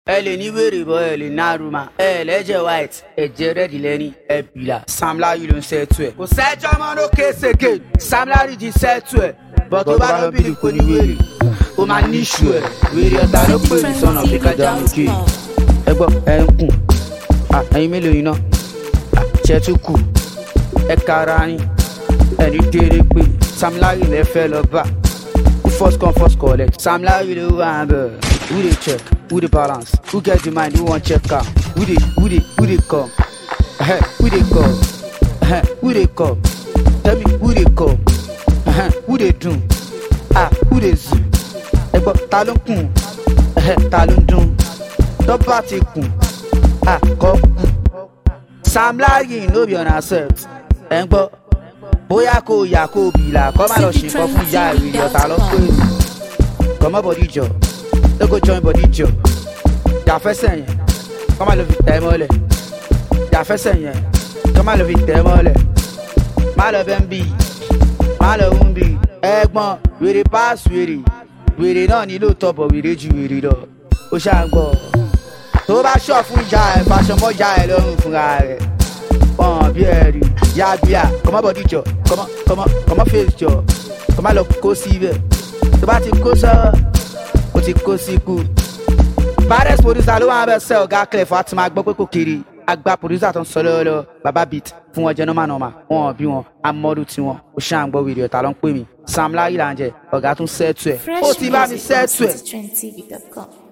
ẹ lè ní wèrè bọ́ ẹ lè ní àrùmá ẹ lẹ́jẹ̀ white ẹ̀jẹ̀ rẹ́dì lẹ́ni ẹ bìlà Sam Larry ló ń sẹ́tù ẹ̀. kò sẹ́jọ́ mọ́ ló kéésèké Sam Larry ti sẹ́tù ẹ̀ bọ́ tó bá lọ bìlì kò ní wèrè ó máa ní ìṣù ẹ̀ wèrè ọ̀tá ló pè ní sọ̀nà fi kájà lókè. ẹ gbọ́ ẹ ń kùn ẹ̀yin mélòó yìí náà ṣe tún kù ẹ kára yín ẹni déré pé Sam Larry lẹ fẹ́ lọ bá first come first collect Sam Larry ló wà ń bẹ̀. Who dey check? Who dey balance? Who get the mind? Who want check out? Who dey come? Who dey come? Who dey come? Tell me who dey come? Who dey do? Who dey zoo? Ẹgbọ́ ta ló ń kùn? Ta ló ń dún? Tọ́ba ti kùn. Kọ́ kù. Sam Larry no be on accept. Ẹ ń gbọ́ bóyá kò yà kó bìlà kọ́ má lọ ṣe nǹkan fún ìyá ìrìn ọ̀tá lọ́pẹ́ kọ́mọ́ bọ̀dí jọ. Don't go join body job. Ya fẹsẹ̀ yẹn, kọ́ máa lọ fi tẹ̀ mọ́lẹ̀. Ya fẹsẹ̀ yẹn, kọ́ máa lọ fi tẹ̀ mọ́lẹ̀. Má lọ bẹ́ ń bì, má lọ ń bì. Ẹ̀gbọ́n wèrè pass wèrè. Wèrè náà nílò tọ̀bọ̀ wèrè ju wèrè lọ. Ó ṣáà ń gbọ́. Tó bá ṣọ̀ fún ìjà ẹ̀ fàṣọ mọ́ ìjà ẹ̀ lọ́rùn fúnra rẹ̀. Bí ẹ̀rí, ya bíà, kọ́mọ́ body jọ, kọ́mọ́ face jọ, kọ́ máa lọ kó sí ibẹ̀. Tó bá ti kó sọ́ọ́. O ti kó síkú. Baddest producer ló wà bẹ sẹ ọ̀gá Clef àti máa gbọ́ pé kò kiri. Àgbà producer tó ń sọ lọ́wọ́lọ́wọ́ Baba Beat fún wọn jẹ́ nọ́mà. Wọn bí wọn, amọ́dún tí wọn. O ṣáà ń gbọ́ wèrè ọ̀tá ló ń pè mí. Sam Larry là ń jẹ, ọ̀gá tún sẹ́ẹ̀tù ẹ̀. Ó ti bá mi sẹ́ẹ̀tù ẹ̀.